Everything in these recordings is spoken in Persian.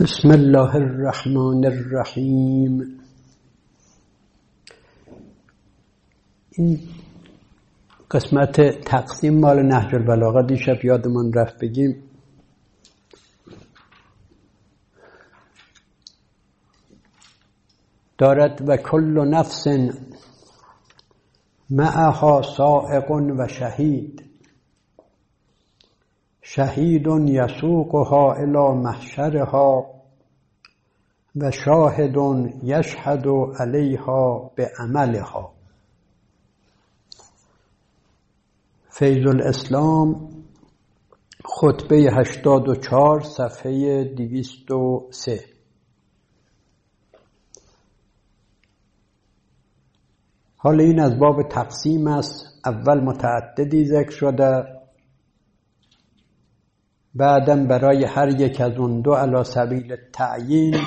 بسم الله الرحمن الرحیم. این قسمت تقسیم مال نهج البلاغه دیشب یادمان رفت بگیم. دارد و کل نفس معها سائق و شهید، شهید یسوقها الی محشرها و شاهد یشهد علیها بعملها. فیض الاسلام خطبه 84 صفحه 203. حالا این از باب تقسیم است. اول متعددی ذکر شده، بعدم برای هر یک از اون دو علی سبیل تعیین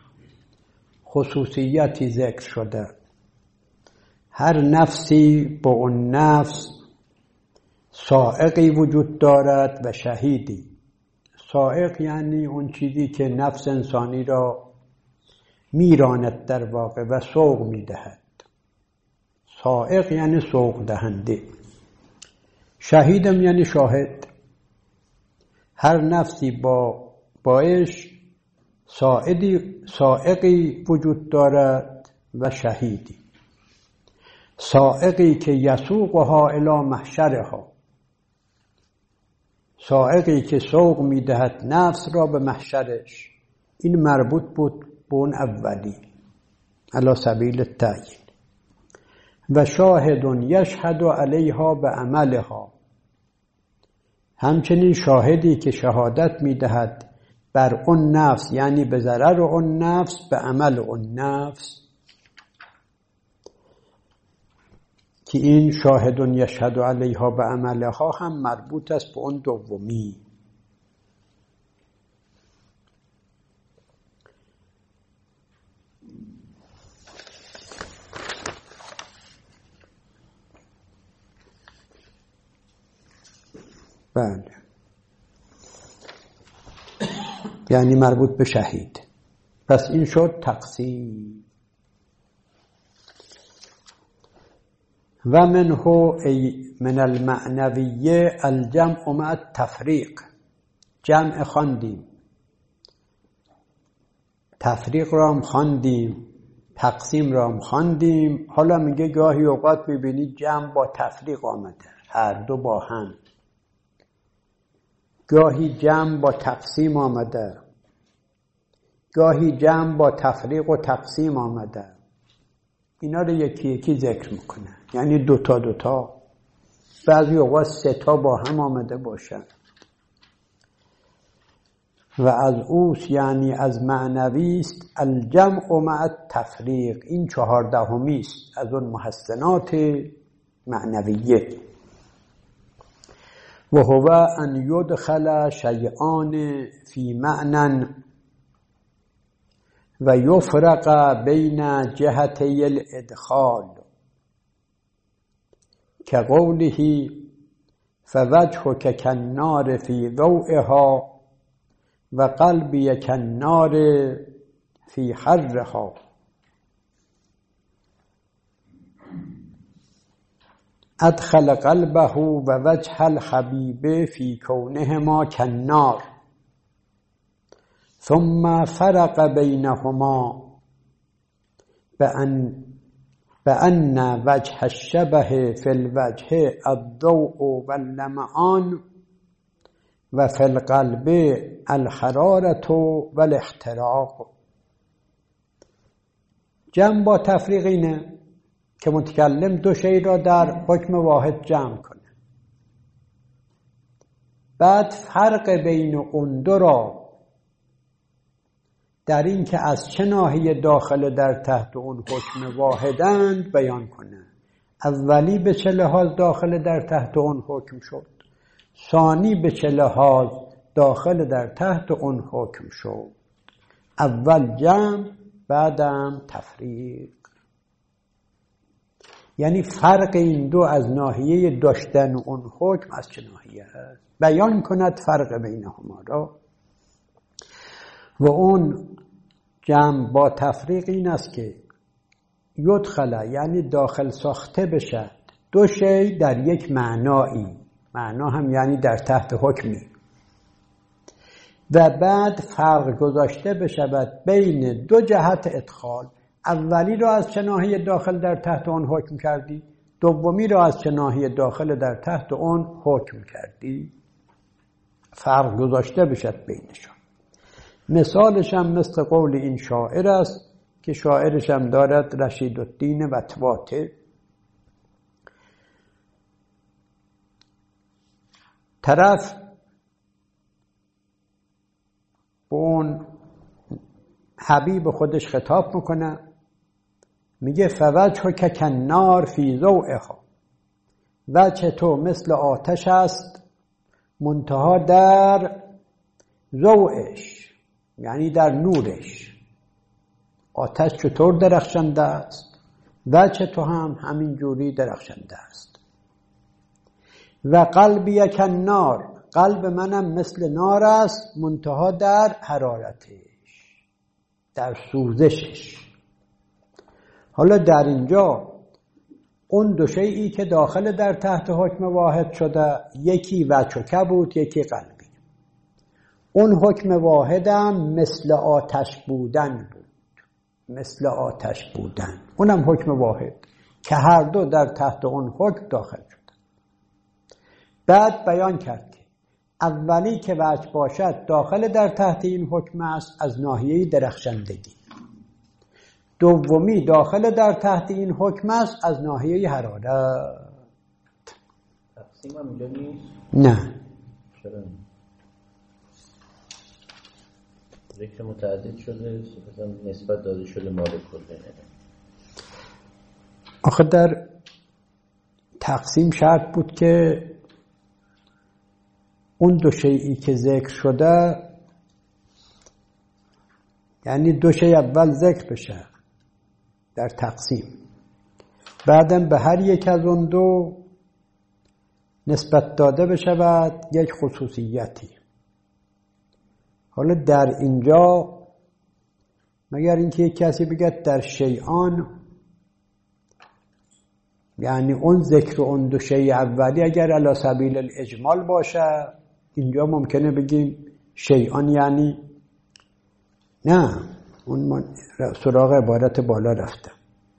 خصوصیتی ذکر شده. هر نفسی با اون نفس سائقی وجود دارد و شهیدی. سائق یعنی اون چیزی که نفس انسانی را میراند در واقع و سوق میدهد. سائق یعنی سوق دهنده. شهیدم یعنی شاهد. هر نفسی باش سائقی وجود دارد و شهیدی. سائقی که یسوقها الی محشرها، سائقی که سوق میدهد نفس را به محشرش. این مربوط بود به اون اولی علی سبیل التعیین. و شاهد یشهد علیها بعملها، همچنین شاهدی که شهادت میدهد بر اون نفس، یعنی به ضرر اون نفس، به عمل اون نفس، که این شاهد یشهد علیها بعملها هم مربوط است به اون دومی. بله، یعنی مربوط به شهید. پس این شد تقسیم. و منه ای من المعنویه الجمع مع التفریق. جمع خواندیم، تفریق را هم خواندیم، تقسیم را هم خواندیم. حالا میگه گاهی اوقات ببینید جمع با تفریق آمده، هر دو با هم. گاهی جمع با تقسیم آمده، گاهی جمع با تفریق و تقسیم آمده. اینا رو یکی یکی ذکر میکنه، یعنی دوتا. بعضی اوقات 3 تا با هم آمده باشن. و از اوست، یعنی از معنوی است الجمع مع التفریق. این 14می است از اون محسنات معنویه. و هو ان یدخل شیئان فی معنی و یفرق بین جهتی الادخال، که قوله فوجهک کالنار فی ضوئها و قلبی کالنار فی حرها. ادخل قلبه و وجه الحبیب فی کونهما کالنار، ثم فرق بینهما بأن وجه الشبه فی الوجه الضوء واللمعان و فی القلب الحرارة والاحتراق. جمع با تفریق اینه که متکلم 2 شی را در حکم واحد جمع کنه. بعد فرق بین اون دو را در این که از چه ناحیه داخل در تحت اون حکم واحدند بیان کنه. اولی به چه لحاظ داخل در تحت اون حکم شد، ثانی به چه لحاظ داخل در تحت اون حکم شد. اول جمع، بعدم تفریق. یعنی فرق این دو از ناحیه داشتن اون حکم از چه ناحیه است، بیان کند فرق بینهما را. و اون جمع با تفریق این است که یدخل یعنی داخل ساخته بشد دو شی در یک معنایی، معنا هم یعنی در تحت حکمی، و بعد فرق گذاشته بشود بین دو جهت ادخال. اولی را از چه ناحیه داخل در تحت آن حکم کردی، دومی را از چه ناحیه داخل در تحت آن حکم کردی، فرق گذاشته بشد بینشان. مثالش هم مثل قول این شاعر است که شاعرش هم دارد رشیدالدین وطواته. طرف اون حبیب خودش خطاب میکنه، میگه فوجه که کنار فی ضوئها، وجه تو مثل آتش است منتها در ضوئش، یعنی در نورش. آتش چطور درخشنده است، وجه تو هم همین جوری درخشنده است. و قلبی کنار، قلب منم مثل نار است منتها در حرارتش، در سوزشش. حالا در اینجا اون دو شیئی که داخل در تحت حکم واحد شده، یکی وجه بود یکی قلبی. اون حکم واحدم مثل آتش بودن بود، مثل آتش بودن، اونم حکم واحد که هر دو در تحت اون حکم داخل شد. بعد بیان کرد که اولی که وجه باشد داخل در تحت این حکم است از ناحیه درخشندگی، دومی داخل در تحت این حکم است از ناحیه حرارت. تقسیم هم اینجا نیست؟ نه. چرا؟ ذکر متعدد شده، نسبت داده شده مال کل. آخه در تقسیم شرط بود که اون دو شیئی که ذکر شده، یعنی دو شی اول ذکر بشه در تقسیم، بعدم به هر یک از اون دو نسبت داده بشود یک خصوصیتی. حالا در اینجا مگر اینکه یک کسی بگه در شیئان، یعنی اون ذکر اون دو شیء اولی اگر علی سبیل الاجمال باشه، اینجا ممکنه بگیم شیئان یعنی نه، اون سراغ عبارت بالا رفته.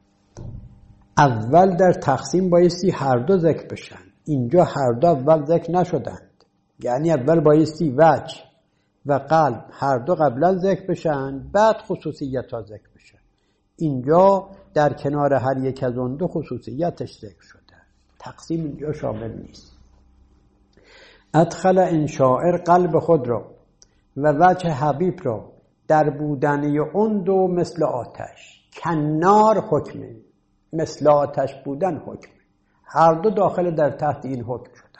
اول در تقسیم بایستی هر دو ذکر بشن، اینجا هر دو اول ذکر نشدند، یعنی اول بایستی وجه و قلب هر دو قبلا ذکر بشن، بعد خصوصیت ها ذکر بشن. اینجا در کنار هر یک از اون دو خصوصیتش ذکر شده، تقسیم اینجا شامل نیست. ادخل این شاعر قلب خود را و وجه حبیب را در بودنی اون دو مثل آتش. کنار حکمه، مثل آتش بودن حکمه، هر دو داخل در تحت این حکم شدن.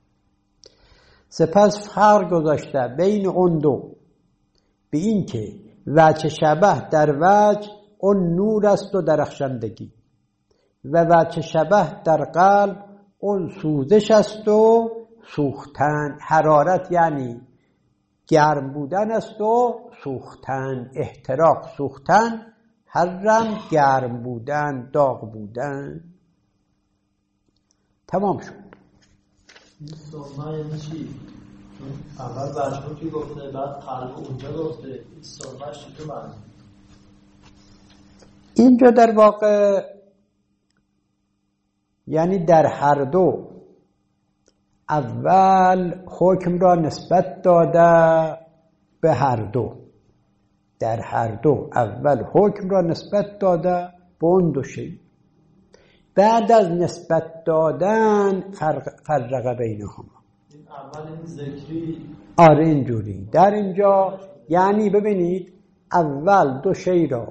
سپس فرق گذاشته بین اون دو به این که وجه شبه در وجه اون نور است و درخشندگی، و وجه شبه در قلب اون سوزش است و سوختن. حرارت یعنی گرم بودن است و سوختن، احتراق، سوختن، حرم گرم بودن، داغ بودن. تمام شد. سوما یعنی چی؟ اول وجهو که گفته، بعد قلب اونجا گفته، این سوماش چی معنی؟ اینجا در واقع یعنی در هر دو اول حکم را نسبت داده به هر دو، در هر دو اول حکم را نسبت داده به اون دو شی، بعد از نسبت دادن فرق بینهما. این اول این ذکری، آره اینجوری در اینجا، یعنی ببینید اول دو شی را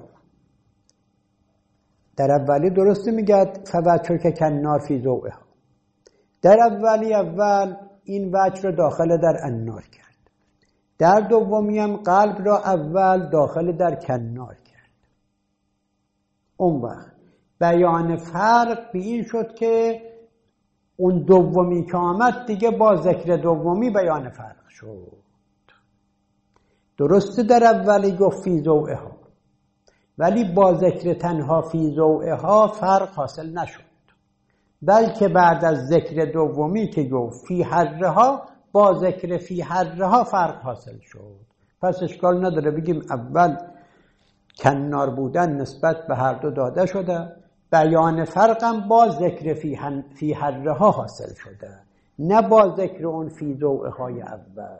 در اولی درسته میگد فوجه که کنار فی ضوئها، در اولی اول این وجه را داخل در النار کرد، در دومی هم قلب را اول داخل در کنار کرد. اون وقت بیان فرق به این شد که اون دومی که آمد دیگه با ذکر دومی بیان فرق شد. درسته در اولی گفت فی ضوئها، ولی با ذکر تنها فی ضوئها فرق حاصل نشد، بلکه بعد از ذکر دومی که گفت فی حرها با ذکر فی حرها فرق حاصل شد. پس اشکال نداره بگیم اول کنار بودن نسبت به هر دو داده شده، بیان فرقم با ذکر فی حرها حاصل شده، نه با ذکر اون فی ضوئهای اول.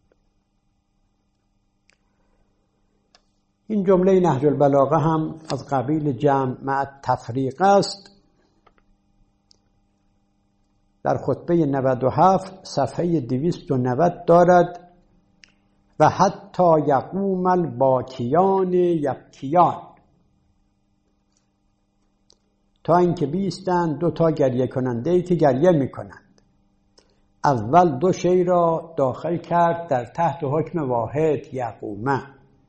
این جمله نهج البلاغه هم از قبیل جمع مع تفریق است. در خطبه 97 صفحه 290 دارد و حتی یقوم الباکیان یبکیان، تا اینکه بیستند دو تا گریه کننده ای که گریه میکنند. اول دو شی را داخل کرد در تحت حکم واحد یقومه،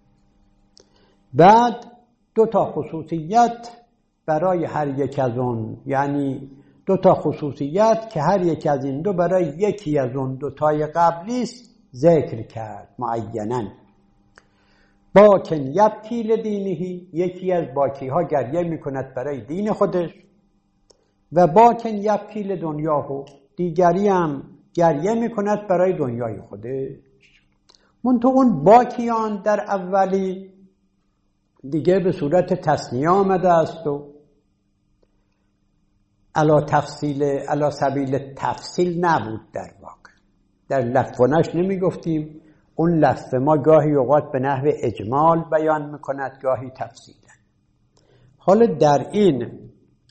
بعد دو تا خصوصیت برای هر یک از اون، یعنی دو تا خصوصیت که هر یک از این دو برای یکی از اون دو تای قبلی است ذکر کرد معیناً. باکن یبکی لدینه، یکی از باکی ها گریه میکند برای دین خودش، و باکن یبکی لدنیاه، دیگری هم گریه میکند برای دنیای خودش. منتها اون باکیان در اولی دیگه به صورت تثنیه آمده است و علا سبیل تفصیل نبود. در واقع در لفظ و نشر نمی گفتیم، اون لفظ ما گاهی اوقات به نحو اجمال بیان میکند، گاهی تفصیلا. حالا در این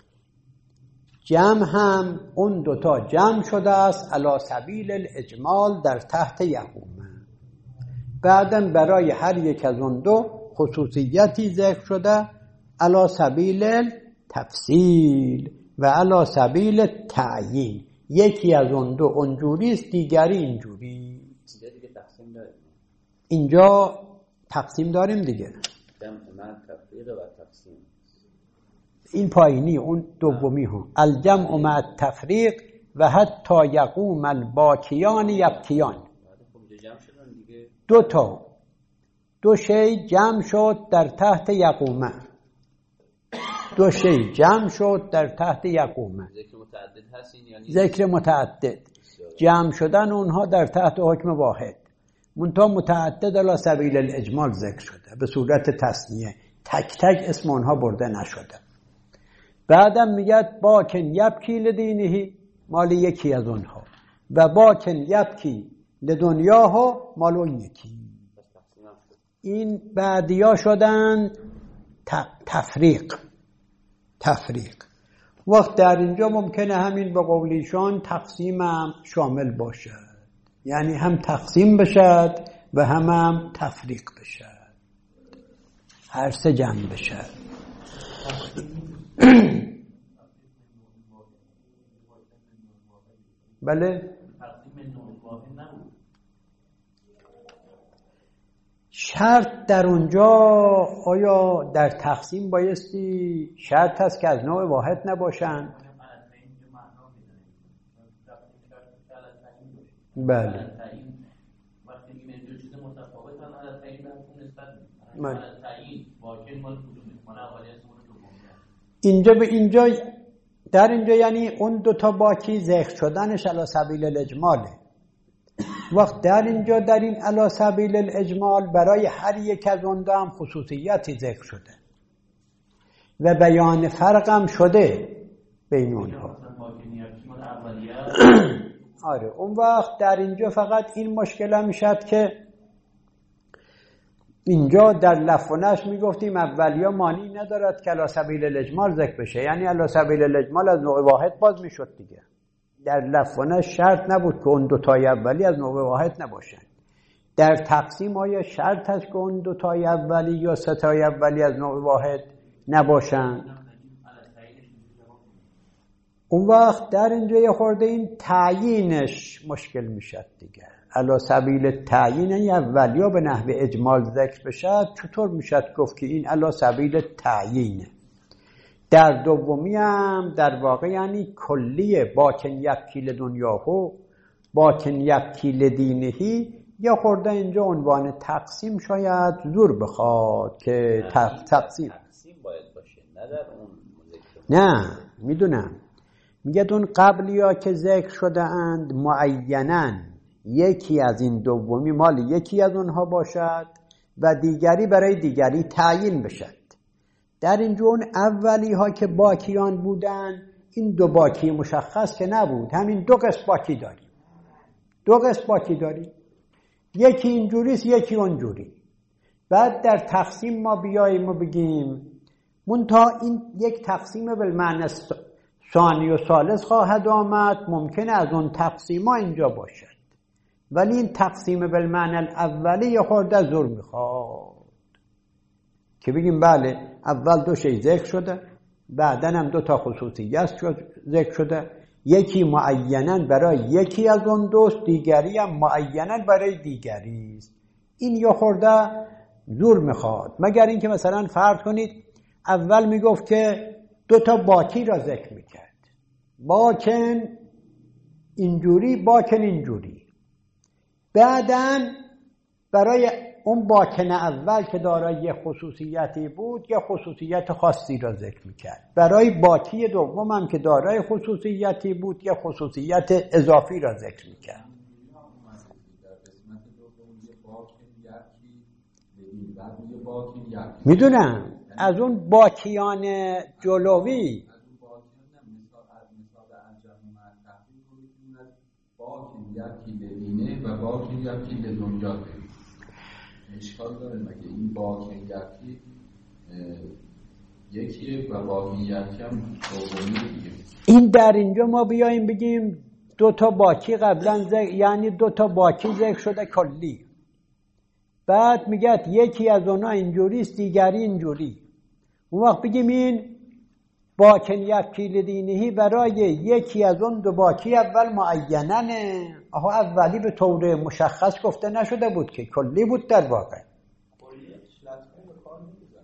جمع هم اون دوتا جمع شده است علا سبیل الاجمال در تحت یقومه، بعدم برای هر یک از اون دو خصوصیتی ذکر شده علا سبیل تفصیل و علا سبیل تعیین. یکی از اون دو اونجوری است، دیگری اینجوری. اینجا تقسیم داریم دیگه، این پایینی اون دومی هم الجمع مع التفریق و حتی یقوم الباکیان یبکیان. دو شی جمع شد در تحت یقومه، دو شی جمع شد در تحت یقومه. ذکر متعدد جمع شدن اونها در تحت حکم واحد، منتها متعدد علی سبیل الاجمال ذکر شده به صورت تثنیه، تک تک اسم اونها برده نشده. بعدم میگه باکن یبکی لدینه، مال یکی از اونها، و باکن یبکی لدنیاه، مال اون یکی. این بعدیا شدن تفریق. وقت در اینجا ممکنه همین به قولیشان تقسیم هم شامل باشد، یعنی هم تقسیم بشد و هم تفریق بشد، هر سه جمع بشد. بله، شرط در اونجا آیا در تقسیم بایستی شرط هست که از نوع واحد نباشند؟ بله. اینجا در اینجا یعنی اون دوتا باکی ذکر شدنش علی سبیل الاجماله. وقت در اینجا در این علی سبیل الاجمال برای هر یک از اون دو هم خصوصیتی ذکر شده و بیان فرق هم شده بین اونها. آره، اون وقت در اینجا فقط این مشکل هم میشد که اینجا در لفظ و نشر میگفتیم اولیا معنی ندارد که علی سبیل الاجمال ذکر بشه، یعنی علی سبیل الاجمال از نوع واحد باز میشد دیگه. در لفظ و نشر شرط نبود که اون دو تای اولی از نوع واحد نباشن. در تقسیم آیا شرط هست که اون دو تای اولی یا سه تای اولی از نوع واحد نباشن؟ اون وقت در اینجا یه خورده این تعیینش مشکل میشد دیگه. علی سبیل تعیین یعنی اولیا به نحو اجمال ذکر بشد، چطور میشد گفت که این علی سبیل تعیینه؟ در دومی هم در واقع یعنی کلیه، باکن یبکی لدنیاه باکن یبکی لدینهی، یه خورده اینجا عنوان تقسیم شاید زور بخواد که تقسیم باید باشه، نه در اون نه میدونم. میگه اون قبلی ها که ذکر شده اند معینن یکی از این دومی مال یکی از اونها باشد و دیگری برای دیگری تعیین بشد. در اینجا اون اولی ها که باکیان بودن، این دو باکی مشخص که نبود، همین دو قسم باکی داریم. دو قسم باکی داریم، یکی اینجوریست یکی اونجوری. بعد در تقسیم ما بیاییم و بگیم منتها این یک تقسیم بالمعنی ثانی و ثالث خواهد آمد، ممکنه از اون تقسیم ها اینجا باشد، ولی این تقسیم بالمعنی الاولی یه خورده زور میخواد که بگیم بله اول دو شی ذکر شده، بعدن هم دو تا خصوصیت ذکر شده، یکی معیناً برای یکی از اون دوست، دیگری هم معیناً برای دیگری است. این یه خورده زور میخواد، مگر اینکه مثلا فرض کنید اول میگفت که دو تا باکی را ذکر میکرد، باکن اینجوری باکن اینجوری، بعدن برای اون باکن اول که دارای خصوصیتی بود یه خصوصیت خاصی را ذکر میکرد، برای باکی دوم هم که دارای خصوصیتی بود یه خصوصیت اضافی را ذکر میکرد. میدونم از اون باکیان جلوی یکی ببینه و باکی یکی به دنیا ببینه. اشکال داره مگه این باکی یکی یکیه و باکی یکی هم دومی دیگه. این در اینجا ما بیاییم بگیم دو تا باکی قبلا یعنی دو تا باکی ذکر شده کلی، بعد میگه یکی از اونها اینجوریست دیگری اینجوری، اون وقت بگیم این باکنیت پیل دینهی برای یکی از اون دو باکی اول معیننه. آها اولی به طور مشخص گفته نشده بود که کلی بود در واقع. کلیتش لطمه به کار نمیزنه.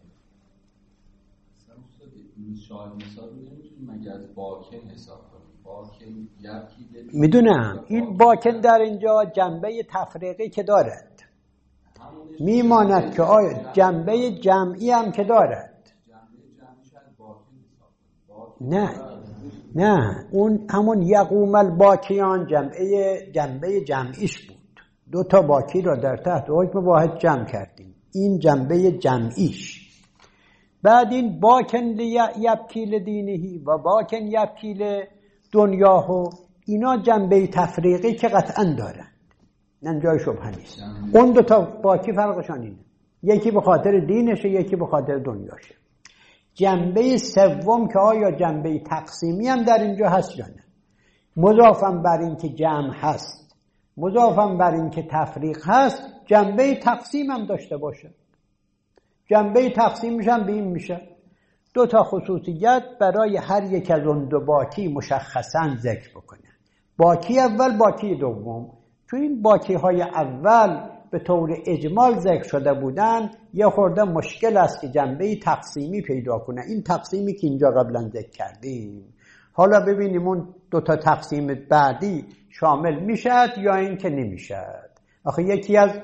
این شاید مثال نمیتونیم مگه از باکن حساب کنیم. باکن یکی میدونم این باکن در اینجا جنبه تفریقی که دارد میماند که آیا جنبه جمعی هم که دارد. نه اون همون یقوم الباکیان جنبه جمعیش بود، دو تا باکی را در تحت حکم واحد جمع کردیم، این جنبه جمعیش. بعد این باکن یبکی دینهی و باکن یبکی دنیاهو، اینا جنبه تفریقی که قطعا دارن، نه جای شبهه نیست. اون دو تا باکی فرقشان اینه، یکی به خاطر دینشه یکی به خاطر دنیاشه. جنبه سوم که آیا جنبه تقسیمی هم در اینجا هست یا نه، مضافم بر این که جمع هست، مضافم بر این که تفریق هست، جنبه تقسیم هم داشته باشه. جنبه تقسیمش هم به این میشه دو تا خصوصیت برای هر یک از اون دو باکی مشخصا ذکر بکنه، باکی اول باکی دوم. چون این باکی های اول به طور اجمال ذکر شده بودن، یه خورده مشکل است که جنبه تقسیمی پیدا کنه. این تقسیمی که اینجا قبلا ذکر کردیم، حالا ببینیم اون دو تا تقسیم بعدی شامل میشد یا این که نمیشد. آخه یکی از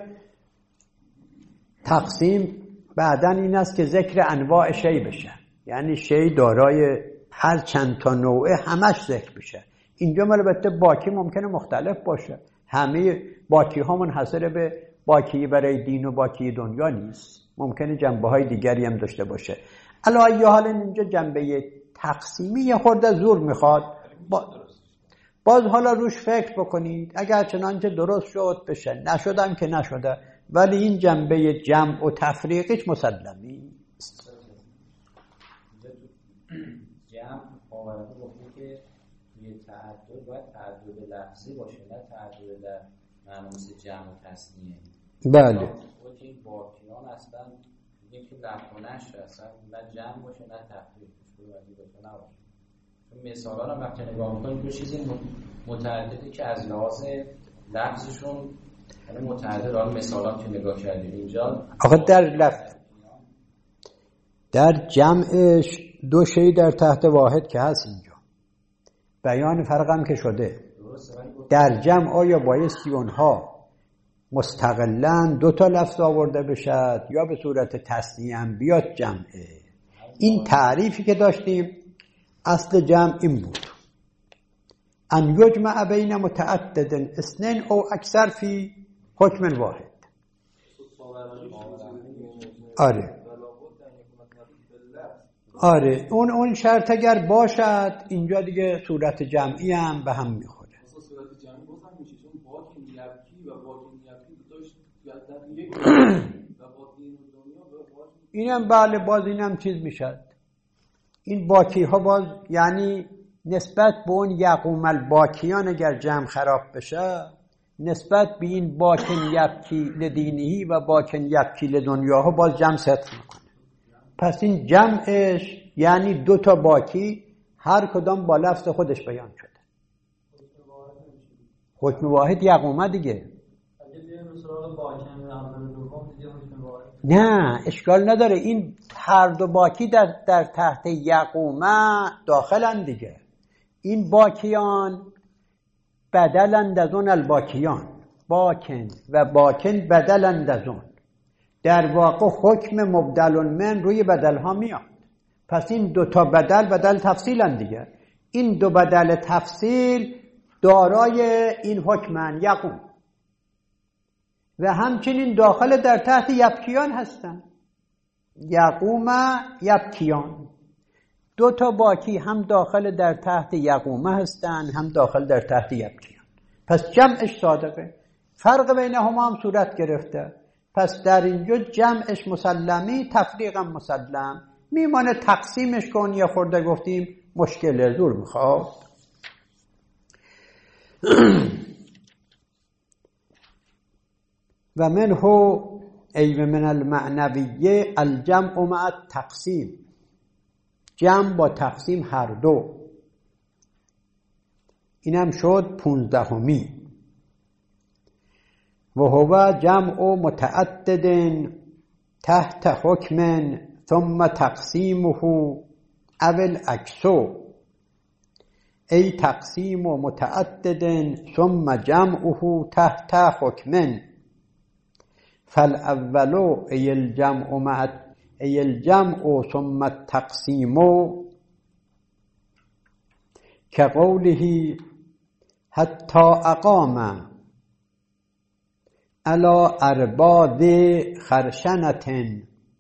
تقسیم بعدن این است که ذکر انواع شی بشه، یعنی شی دارای هر چند تا نوعه همش ذکر بشه. اینجا البته باکی ممکنه مختلف باشه، همه باکی ها منحصر به باکی برای دین و باکی دنیا نیست، ممکنه جنبه های دیگری هم داشته باشه. علی حال اینجا جنبه تقسیمی یه خورده زور میخواد، باز حالا روش فکر بکنید، اگر چنانچه درست شد بشه، نشدم که نشده، ولی این جنبه جمع و تفریقش مسلمی است. جمع آورده گفته که یه تعدد باید تعدد لفظی باشه، نه تعدد در معنی مثل جمع و تثنیه. بله. وقتی این باکیان اصلا یکی لفظ اصلا نه جمع باشه نه تفریق باشه. چون مثالا رو وقتی نگاه کنید دو چیزی متعددی که از لحاظ لفظشون یعنی متعدد، حالا مثالا که نگاه کردیم اینجا آقا در جمعش دو شی در تحت واحد که هست، اینجا بیان فرق هم که شده. در جمع آیا بایستی اونها مستقلاً 2 لفظ آورده بشد یا به صورت تثنیه هم بیاد جمعه. این تعریفی که داشتیم اصل جمع این بود: ان یجمع بین متعدد اثنین او اکثر فی حکم واحد. آره اون شرط اگر باشد اینجا دیگه صورت جمعی هم به هم میخوره. صورت جمعی بازم میشه چون باطن یبکی و باطن یبکی داشت اینم بله باز اینم چیز میشد. این باکی ها باز یعنی نسبت به اون یقوم الباکیان اگر جمع خراب بشه نسبت به این باکن یبکی لدینهی و باکن یبکی لدنیاها باز جمع ست میکنه. پس این جمعش یعنی 2 باکی هر کدام با لفظ خودش بیان شده. حکم واحد یقومه دیگه. نه اشکال نداره، این هر 2 باکی در تحت یقومه داخلن دیگه. این باکیان بدلند از اون الباکیان، باکن و باکن بدلند از اون. در واقع حکم مبدل من روی بدل ها میاد. پس این 2 بدل تفصیلن دیگه. این 2 بدل تفصیل دارای این حکمن یقوم و همچنین داخل در تحت یبکیان هستن. یقوم یبکیان 2 باکی هم داخل در تحت یقومه هستن هم داخل در تحت یبکیان. پس جمعش صادقه. فرق بینهما هم صورت گرفته. پس در اینجا جمعش مسلمی، تفریقم مسلم. میمانه تقسیمش کن. یه خورده گفتیم مشکل زور میخواد. و منه ای من المعنویه الجمع مع التقسیم، جمع با تقسیم هر 2. اینم شد 15می. و هو جمع متعدد تحت حکم ثم تقسیمه او العکس، ای تقسیم متعدد ثم جمعه تحت حکم. فالاول ای الجمع ثم التقسیم كقوله حتی اقام على ارباد خرشنة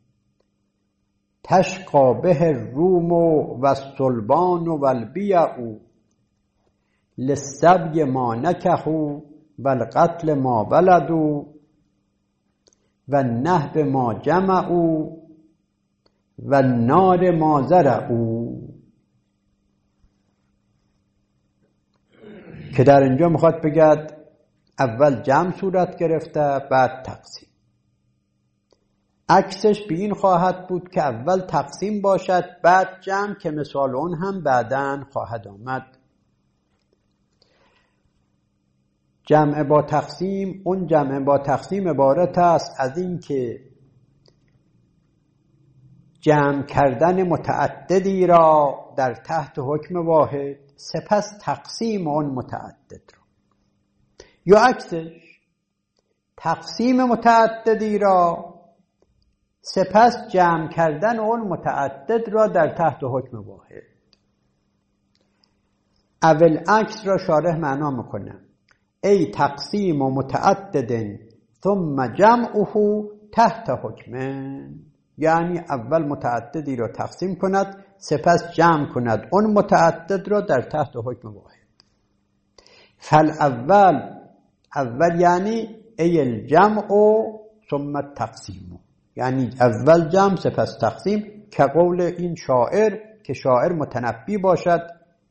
تشقى به الروم و الصلبان و البیع للسبی ما نکحوا و القتل ما ولدوا و النهب ما جمعوا و النار ما زرعوا. که در اینجا میخواد بگد اول جمع صورت گرفته بعد تقسیم. عکسش به این خواهد بود که اول تقسیم باشد بعد جمع، که مثال اون هم بعداً خواهد آمد. جمع با تقسیم، اون جمع با تقسیم عبارت است از این که جمع کردن متعددی را در تحت حکم واحد سپس تقسیم اون متعدد را، یا عکسش تقسیم متعددی را سپس جمع کردن اون متعدد را در تحت حکم واحد. اول عکس را شارح معنا میکنه ای تقسیم متعدد ثم جمعه تحت حکم، یعنی اول متعددی را تقسیم کند سپس جمع کند اون متعدد را در تحت حکم واحد. اول یعنی ای الجمع ثم التقسیم، یعنی اول جمع سپس تقسیم، که قول این شاعر که شاعر متنبی باشد.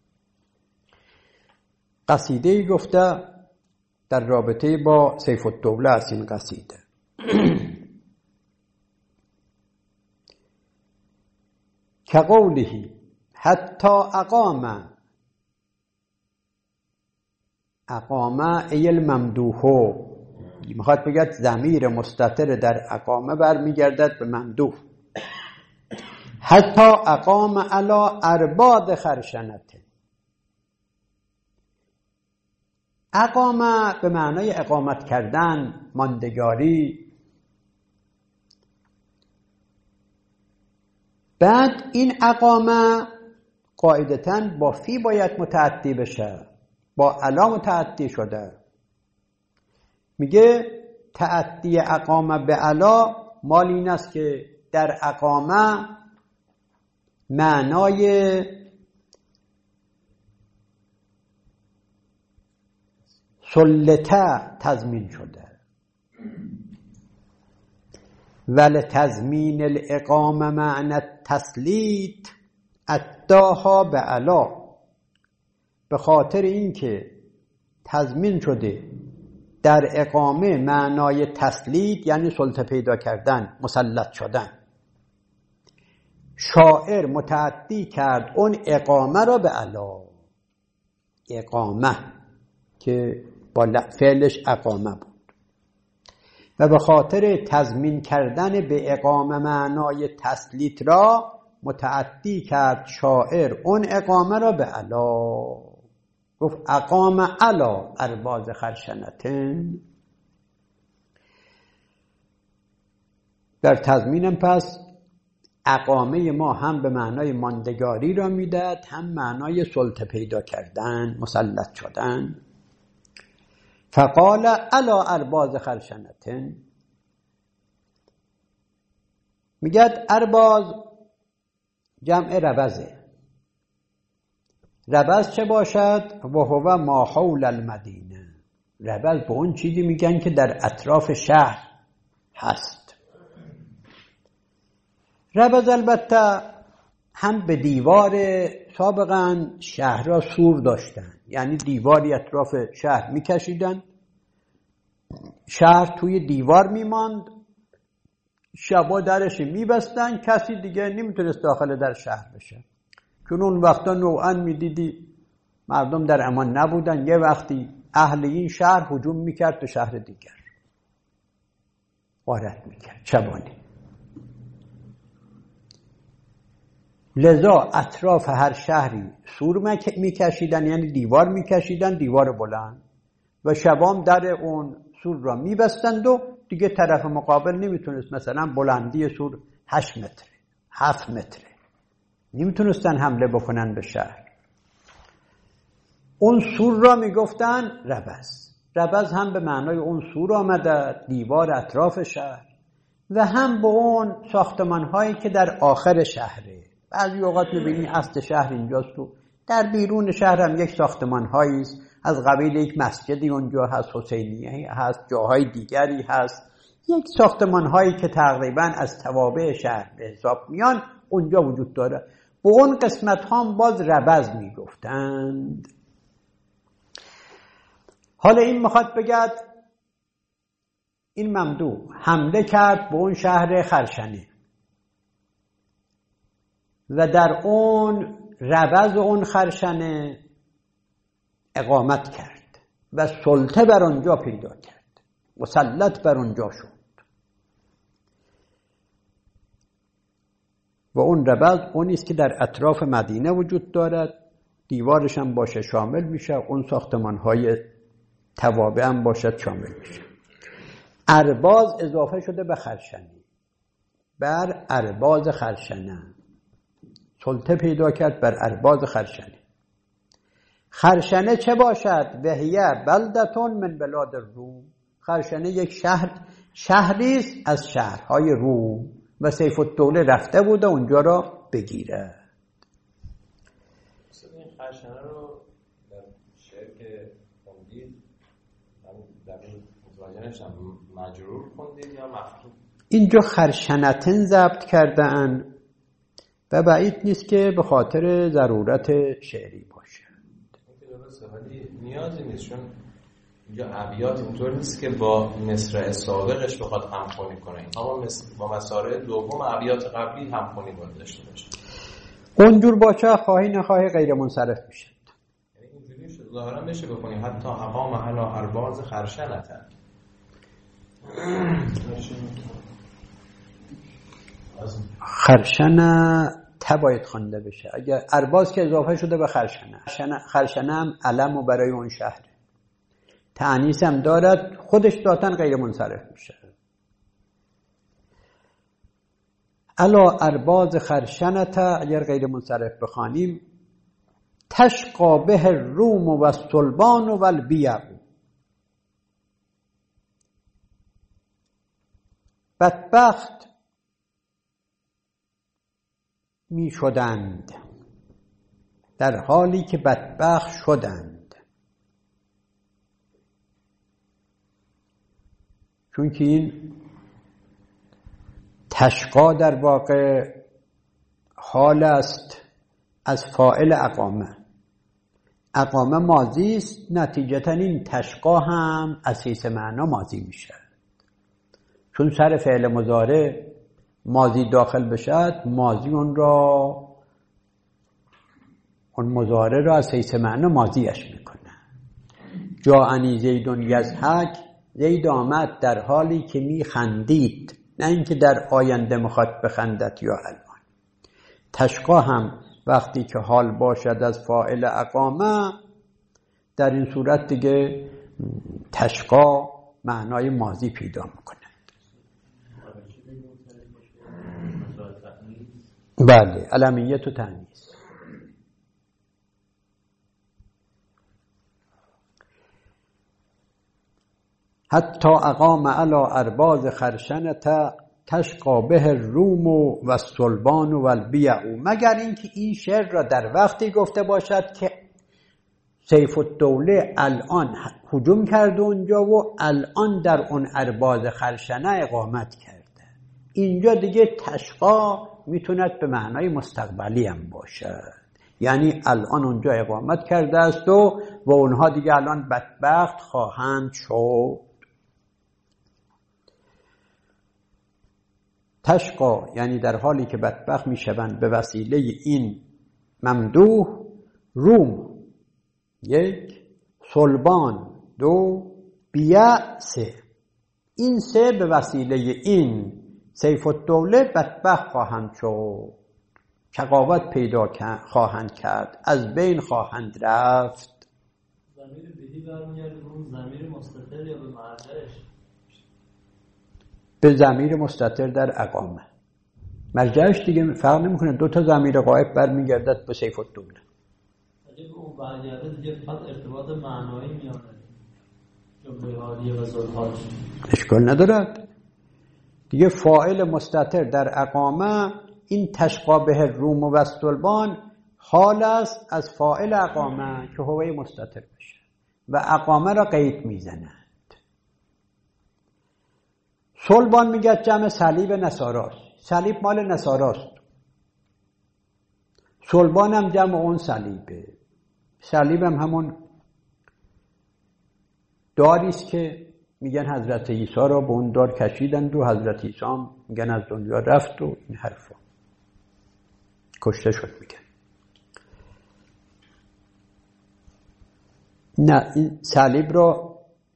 قصیده گفته در رابطه با سیف الدوله است این قصیده. که قوله حتی اقام ای الممدوح، میخواد بگه ضمیر مستتر در اقامه برمیگردد به ممدوح. حتی اقام علی ارباد خرشنته، اقامه به معنای اقامت کردن، ماندگاری. بعد این اقامه قاعدتاً با فی باید متعدی بشه، با علا متعدی شده. میگه تعدی اقامه به علا مال این است که در اقامه معنای سلطه تضمین شده. ولتضمین الاقامه معنی التسلیط اداها به علا. به خاطر اینکه تضمین شده در اقامه معنای تسلیط یعنی سلطه پیدا کردن، مسلط شدن، شاعر متعدی کرد اون اقامه را به علا. اقامه که با فعلش اقامه بود و به خاطر تضمین کردن به اقامه معنای تسلیط را متعدی کرد شاعر اون اقامه را به علا. گفت اقام علا ارباز خرشنتن. در تضمینم پس اقامه ما هم به معنای ماندگاری را میداد، هم معنای سلطه پیدا کردن، مسلط شدن. فقال علا ارباز خرشنتن. میگد ارباز جمع ربزه. ربز چه باشد؟ و هو ما حول المدینه. ربز به اون چیزی میگن که در اطراف شهر هست. ربز البته هم به دیوار، سابقا شهرها سور داشتن، یعنی دیواری اطراف شهر میکشیدن، شهر توی دیوار میماند، شبا درش میبستن، کسی دیگه نمیتونست داخل در شهر بشه. چون اون وقتا نوعا میدیدی مردم در امان نبودن، یه وقتی اهل این شهر هجوم میکرد به شهر دیگر، غارت میکرد شبانه. لذا اطراف هر شهری سور میکشیدن، یعنی دیوار میکشیدن، دیوار بلند، و شبام در اون سور را میبستند و دیگه طرف مقابل نمیتونست، مثلا بلندی سور 8 متر 7 متر، نمیتونستن حمله بکنن به شهر. اون سور را میگفتن ربز. ربز هم به معنای اون سور آمده، دیوار اطراف شهر، و هم به اون ساختمان هایی که در آخر شهره. بعضی اوقات میبینی اصل شهر اینجاست و در بیرون شهر هم یک ساختمان هایی است، از قبیل یک مسجدی اونجا هست، حسینیه هست، جاهای دیگری هست، یک ساختمان هایی که تقریبا از توابع شهر به حساب میان اونجا وجود داره. به اون قسمت هم باز ربز میگفتند. حالا این میخواد بگد این ممدوح حمله کرد به اون شهر خرشنه و در اون ربز اون خرشنه اقامت کرد و سلطه بر اونجا پیدا کرد، مسلط بر اونجا شد. و اون ربز اونیست که در اطراف مدینه وجود دارد، دیوارش هم باشه شامل میشه، اون ساختمان های توابع هم باشد شامل میشه. ارباز اضافه شده به خرشنه، بر ارباز خرشنه، سلطه پیدا کرد بر ارباز خرشنه. خرشنه چه باشد؟ وهیه بلدتون من بلاد روم. خرشنه یک شهریست از شهرهای روم و سیف الدوله رفته بوده اونجا را بگیره. این خرشنه رو در شعر که خوندید در این متوجه نشدم، مجرور خوندید یا مفتوح؟ اینجا خرشنتن ضبط کرده ان و بعید نیست که به خاطر ضرورت شعری باشه. ولی نیازی نیست، چون اینجا ابیات اینطور نیست که با مصرع سابقش بخواد همخوانی کنه، اما با مصارع دوم ابیات قبلی همخوانی باید داشته باشه. اونجور باشه خواهی نخواهی غیر منصرف میشه. یعنی اینجوری شد ظاهرا بشه بکنی حتی اقام علی ارباز خرشنتن. خرشنه باید خوانده بشه. اگر ارباز که اضافه شده به خرشنه، خرشنه هم علم و برای اون شهره. تأنیث هم دارد، خودش ذاتاً غیر منصرف میشه. الا ارباز خرشنت، اگر غیر منصرف بخوانیم، تشقا به الروم و الصلبان و البیع، بدبخت می شدند در حالی که بدبخت شدند، چون که این تشقا در واقع حال است از فاعل اقامه. اقامه ماضی است، نتیجتا این تشقا هم از حیث معنا ماضی میشه، چون سر فعل مضارع ماضی داخل بشد، ماضی اون مضارع را از حیث معنا ماضیش میکنه. جاءنی زیدون یضحک، زید آمد در حالی که میخندید، نه اینکه در آینده میخواد بخندد یا الان. تشقا هم وقتی که حال باشد از فاعل اقامه، در این صورت دیگه تشقا معنای ماضی پیدا میکنه. بله، علمیت و تأنیث. حتی اقام علی ارباز خرشنت تشقا به الروم و الصلبان و البیع، مگر اینکه این شعر را در وقتی گفته باشد که سیف الدوله الان هجوم کرده اونجا و الان در اون ارباز خرشنه اقامت کرده. اینجا دیگه تشقا میتوند به معنای مستقبلی هم باشد، یعنی الان اونجا اقامت کرده است و اونها دیگه الان بدبخت خواهند شد. تشقا یعنی در حالی که بدبخت میشوند به وسیله این ممدوح، روم 1، صلبان 2، بیع 3. این 3 به وسیله این سیف الدوله بدبخت خواهند شد، شقاوت پیدا خواهند کرد، از بین خواهند رفت. ضمیر بهی برمیگرده به اون ضمیر مستتر یا به مرجعش؟ به ضمیر مستتر در اقامه. مرجعش دیگه فرق نمیکنه، 2 تا ضمیر غائب برمیگردد به سیف الدوله. اگه به اون برگرده دیگه فقط ارتباط معنایی میانه جمله حالیه و ذوالحال، اشکال ندارد دیگه. فاعل مستتر در اقامه، این تشقا به الروم و الصلبان حال است از فاعل اقامه که هو مستتر بشه و اقامه را قید میزند. صلبان میگه جمع صلیب نصاراست، صلیب مال نصاراست. صلبان هم جمع اون صلیبه. صلیب هم همون داریست که میگن حضرت عیسی را به اون دار کشیدند و حضرت عیسی هم میگن از دنیا رفت و این حرفا، کشته شد میگن. نه، این صلیب را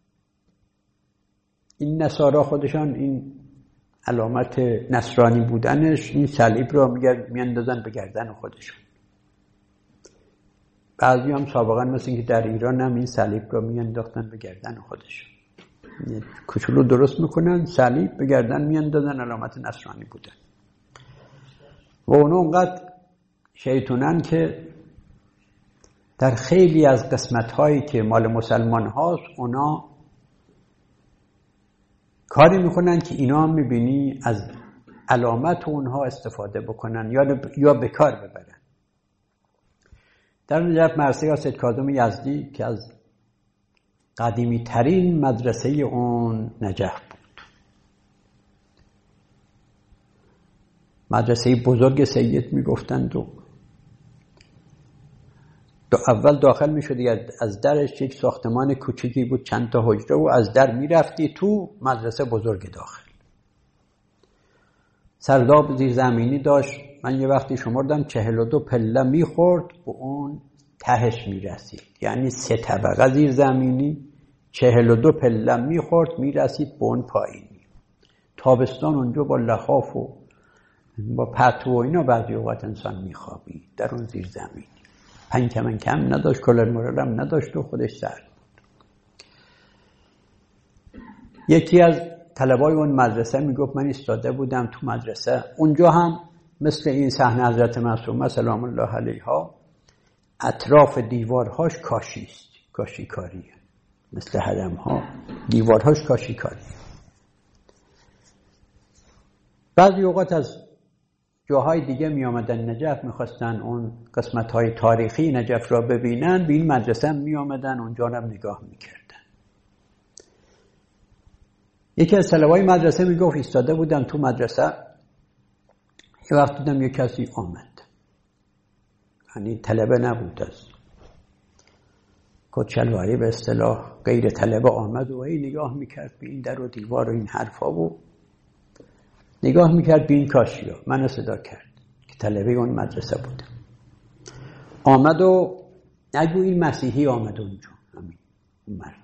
این نصارا خودشان این علامت نصرانی بودنش، این صلیب را میاندازن به گردن خودشون. بعضی هم سابقا مثل اینکه در ایران هم این صلیب را میانداختن به گردن خودشون، کوچولو درست میکنن صلیب به گردن میاندازن، علامت نصرانی بودن. و اونو اونقدر شیطونن که در خیلی از قسمت هایی که مال مسلمان هاست اونا کاری میکنن که اینا هم میبینی از علامت اونها استفاده بکنن یا به کار ببرن. در نجف مرثیه سید کاظم یزدی که از قدیمی ترین مدرسه اون نجف بود، مدرسه بزرگ سید میگفتند و اول داخل میشدی از درش یک ساختمان کوچیکی بود، چند تا حجره، و از در میرفتی تو مدرسه بزرگ داخل. سرداب زیرزمینی داشت، من یه وقتی شمردم 42 پله میخورد به اون تهش میرسید، یعنی 3 طبقه زیرزمینی 42 پله میخورد میرسید به اون پایینی. تابستان اونجا با لحاف و با پتو و اینا بعضی اوقات انسان میخوابید در اون زیرزمینی. پنکمن کم نداشت، کلر مرل هم نداشت و خودش سرد بود. یکی از طلبای اون مدرسه میگفت من ایستاده بودم تو مدرسه، اونجا هم مثل این صحنه حضرت معصومه سلام الله علیها اطراف دیوارهاش کاشیست، کاشیکاریه، مثل حرم‌ها دیوارهاش کاشیکاریه. بعضی اوقات از جاهای دیگه می آمدن نجف، میخواستن اون قسمت‌های تاریخی نجف را ببینن، به این مدرسه هم می آمدن، اونجا هم نگاه میکردن. یکی از طلبای مدرسه میگفت ایستاده بودم تو مدرسه، یه وقت دیدم یه کسی آمد، یعنی طلبه نبود، از کچلواری به اصطلاح غیر طلبه آمد و هی نگاه میکرد به این در و دیوار و این حرفا و نگاه میکرد به این کاشیا. منو صدا کرد که طلبه اون مدرسه بودم. آمد و نگو این مسیحی آمد اونجا، همین اون مرده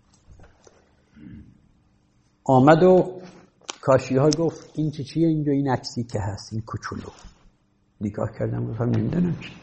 آمد و کاشی‌ها گفت این چیه اینجا، این عکسی که هست، این کوچولو. نگاه کردم گفتم نمیدونم چی.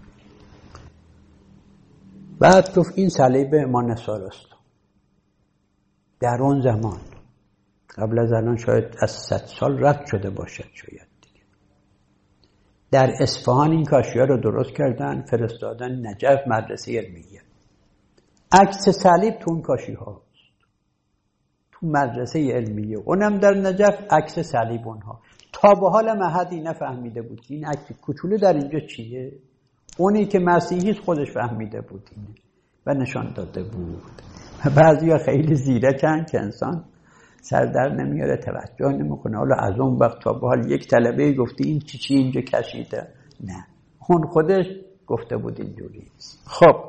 بعد گفت این صلیب ما نصاراست. در اون زمان قبل از الان شاید از 100 سال رد شده باشد شاید دیگه. در اصفهان این کاشی‌ها رو درست کردن، فرستادن نجف مدرسه علمیه. عکس صلیب تو اون کاشی‌ها، تو مدرسه علمیه، اونم در نجف عکس صلیب اونها. تا به حال احدی نفهمیده بود این عکس کوچولو در اینجا چیه. اونی که مسیحی خودش فهمیده بود اینه و نشان داده بود. بعضیا خیلی زیرکن که انسان سر در نمیاره، توجه نمیکنه. حالا از اون وقت تا به حال یک طلبه گفتی این چی اینجا کشیده؟ نه، اون خودش گفته بود اینجوری. خب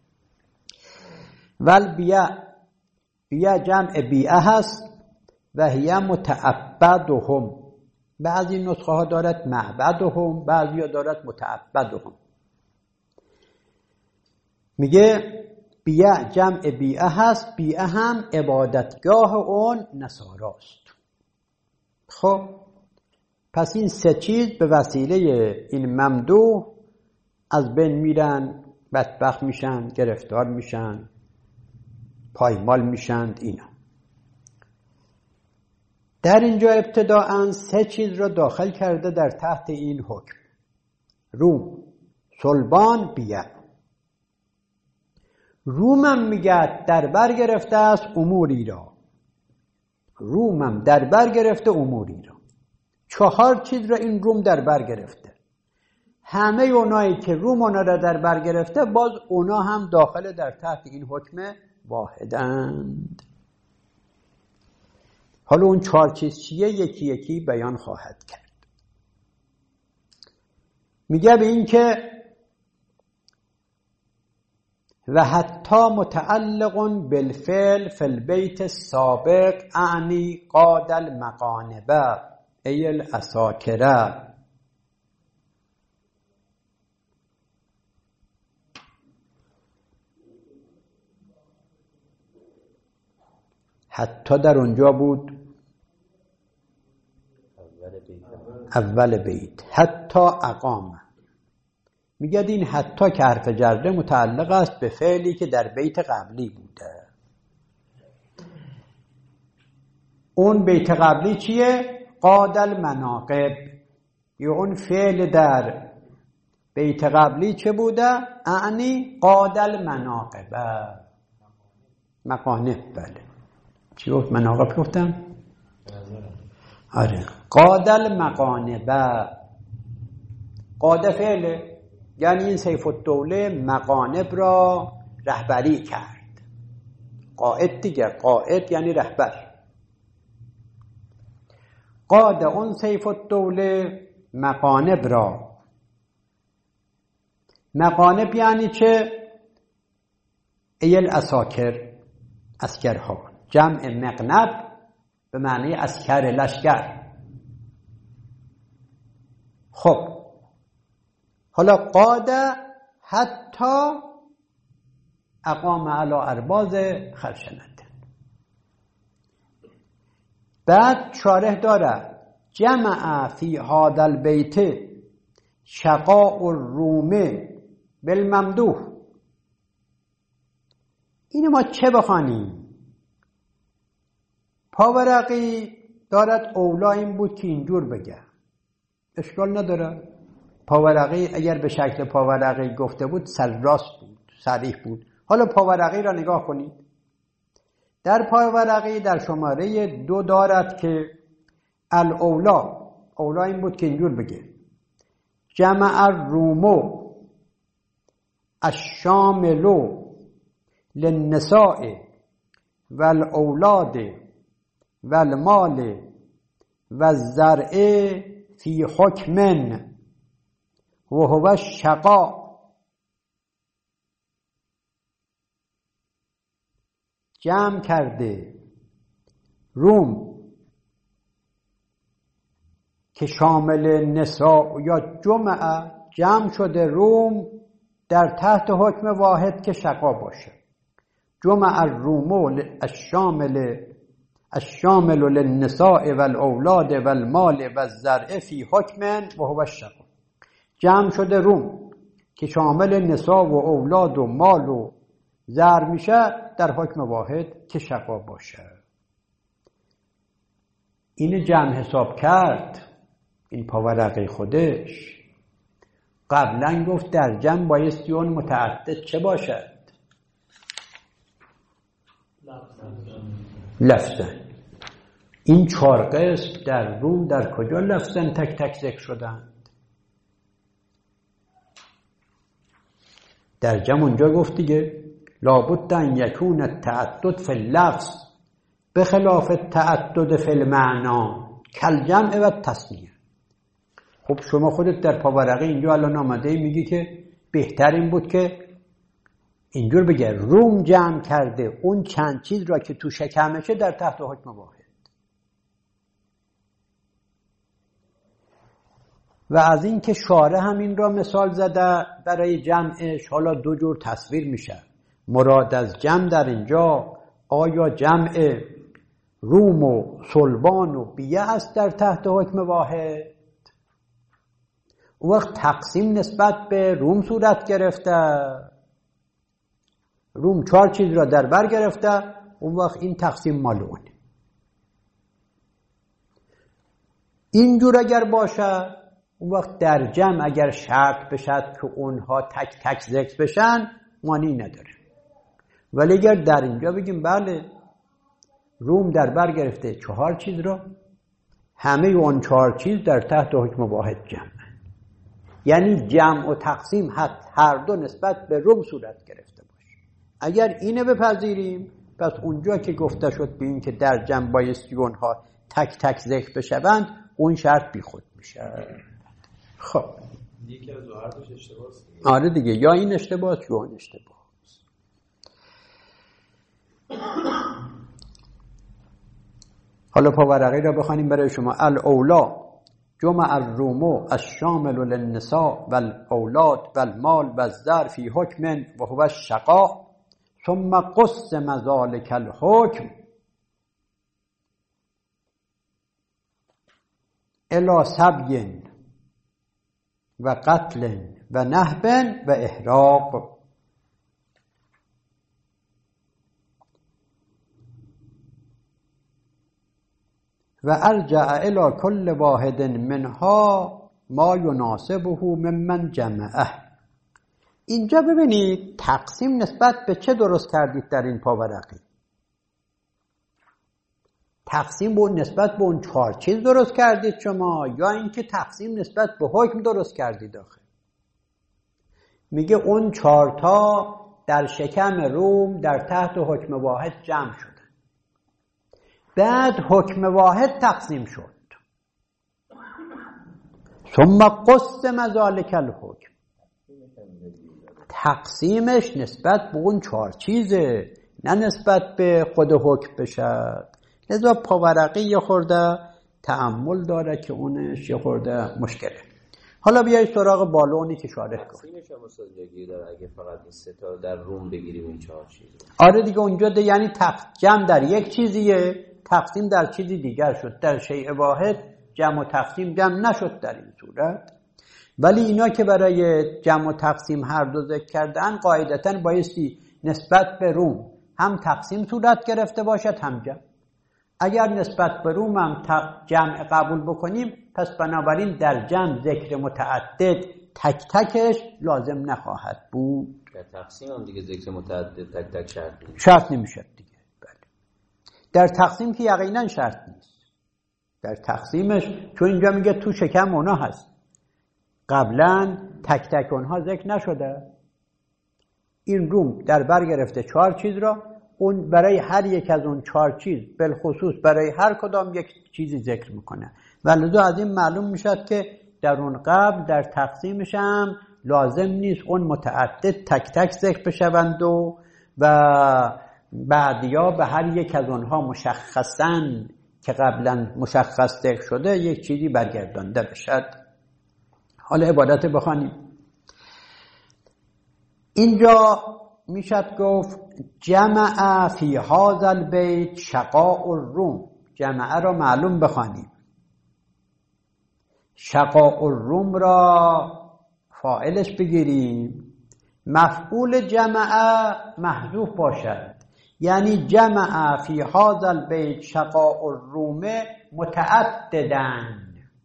ول بیا جمع بیعه هست و هی متعبدهم. بعضی نسخه ها دارد معبدهم، بعضی ها دارد متعبدهم. میگه بیعه جمع بیعه هست، بیعه هم عبادتگاه اون نصاراست. خب پس این سه چیز به وسیله این ممدوح از بین میرن، بدبخت میشن، گرفتار میشن، پایمال میشند. اینا در اینجا ابتداءً سه چیز را داخل کرده در تحت این حکم: روم، صلبان، بیعه. رومم میگه در بر گرفته است اموری را، رومم در بر گرفته اموری را. 4 چیز را این روم در بر گرفته. همه اونایی که روم اونا را در بر گرفته، باز اونا هم داخل در تحت این حکم واحدند. حالا اون 4 چیز چیه یکی یکی بیان خواهد کرد. میگه به این که و حتی متعلق بالفعل فی البیت السابق اعنی قاد المقانبه ای الاساکره. حتی در اونجا بود اول بیت، حتی اقامه. میگه این حتی که حرف جره متعلق است به فعلی که در بیت قبلی بوده. اون بیت قبلی چیه؟ قاد المناقب. یا اون فعل در بیت قبلی چه بوده؟ اعنی قاد المناقب، مقانب. بله چی گفت؟ مناقب گفتم؟ آره، قاد المقانبه. قاد فعله، یعنی این سیف الدوله مقانب را رهبری کرد. قائد دیگه، قائد یعنی رهبر. قاد اون سیف الدوله مقانب را. مقانب یعنی چه؟ ایل اساکر، اسکرها. جمع مقنب به معنی اسکر، لشکر. خب حالا قاد حتی اقام علی ارباز خرشنت. بعد شارح داره جمع فی هذا البیت شقاء الروم بالممدوح. اینو ما چه بخوانیم؟ پاورقی دارد اولا این بود که اینجور بگه، اشکال نداره. پاورقی اگر به شکل پاورقی گفته بود سرراست بود، صریح بود. حالا پاورقی را نگاه کنید. در پاورقی در شماره 2 دارد که الاولا، اولا این بود که اینجور بگه جمع الرومو الشامل للنساء والاولاد والمال والزرع فی حکم و هو الشقاء. جمع کرده روم که شامل نساء یا جمعه، جمع شده روم در تحت حکم واحد که شقا باشه. جمع الروم الشامل للنساء والاولاد والمال والزرع فی حکم و هو الشقا. جمع شده روم که شامل نساء و اولاد و مال و زرع میشه در حکم واحد که شقا باشه. این جمع حساب کرد این پاورقی خودش. قبلا گفت در جمع بایستی اون متعدد چه باشد؟ لفظن. این 4 قسم در روم در کجا لفظن تک تک ذکر شدند؟ در جمع اونجا گفت دیگه لابد ان یکون التعدد فی اللفظ بخلاف التعدد فی المعنا کالجمع و التثنیه. خب شما خودت در پاورقی اینجا الان آمده میگی که بهتر این بود که اینجور بگه روم جمع کرده اون چند چیز را که تو شکمشه در تحت حکم واحد. و از این که شارع همین را مثال زده برای جمعش، حالا 2 جور تصویر میشه. مراد از جمع در اینجا آیا جمع روم و صلبان و بیه است در تحت حکم واحد؟ اون وقت تقسیم نسبت به روم صورت گرفته، روم 4 چیز را در بر گرفته، اون وقت این تقسیم مال اونه. اینجور اگر باشه اون وقت در جمع اگر شرط بشد که اونها تک تک ذکر بشن معنی نداره. ولی اگر در اینجا بگیم بله روم در بر گرفته 4 چیز را، همه اون 4 چیز در تحت حکم واحد جمع، یعنی جمع و تقسیم هر دو نسبت به روم صورت گرفته باشه. اگر اینه بپذیریم پس اونجا که گفته شد به این که در جمع بایستی اونها تک تک ذکر بشوند اون شرط بی خود میشه. خب یکی از هر دوش اشتباهه. آره دیگه، یا این اشتباهه یا اون اشتباه. حالا پاورقی را بخوانیم برای شما. الاولا جمع الروم الشامل للنساء والاولاد والمال والزرع فی حکم و هو الشقاء ثم قسم ذلك الحکم الی سبی و قتل و نهب و احراق. و ارجع الى كل واحد منها ما يناسبه ممن جمعه. اینجا ببینید تقسیم نسبت به چه درست کردید در این پاورقی؟ تقسیم به نسبت به اون 4 چیز درست کردید شما، یا اینکه تقسیم نسبت به حکم درست کردید؟ آخه میگه اون 4 تا در شکم روم در تحت حکم واحد جمع شد، بعد حکم واحد تقسیم شد، ثم قسم ذلك الحکم. تقسیمش نسبت به اون 4 چیزه، نه نسبت به خود حکم بشد. لذا پاورقی یه خورده تأمل داره که اونش یه خورده مشکله. حالا بیایید سراغ بالونی که شارح گفت. تقسیمش هم استاد داره اگه فقط این 3 تا در روم بگیریم این 4 چیز. آره دیگه اونجا ده، یعنی جمع در یک چیزیه، تقسیم در چیزی دیگر شد. در شیء واحد جمع و تقسیم جمع نشد در این صورت. ولی اینا که برای جمع و تقسیم هر دو ذکر کردن قاعدتاً بایستی نسبت به روم هم تقسیم صورت گرفته باشد هم جمع. اگر نسبت به روم هم جمع قبول بکنیم، پس بنابراین در جمع ذکر متعدد تک تکش لازم نخواهد بود. در تقسیم هم دیگه ذکر متعدد تک تک شرط نمیشه دیگه. بله. در تقسیم که یقینا شرط نیست. در تقسیمش چون اینجا میگه تو شکم اونا هست، قبلا تک تک اونها ذکر نشده. این روم در بر گرفته 4 چیز را، اون برای هر یک از اون 4 چیز بالخصوص برای هر کدام یک چیزی ذکر میکنه و لذا از این معلوم میشد که در اون قبل در تقسیمش هم لازم نیست اون متعدد تک تک ذکر بشوند و بعدیا به هر یک از اونها مشخصاً که قبلا مشخص ذکر شده یک چیزی برگردانده بشد. حالا عبارت بخوانیم. اینجا میشد گفت جمع فی هذا البیت شقاء الروم. جمع را معلوم بخوانیم. شقاء الروم را فاعلش بگیریم، مفعول جمع محذوف باشد، یعنی جمع فی هذا البیت شقاء الروم متعددن.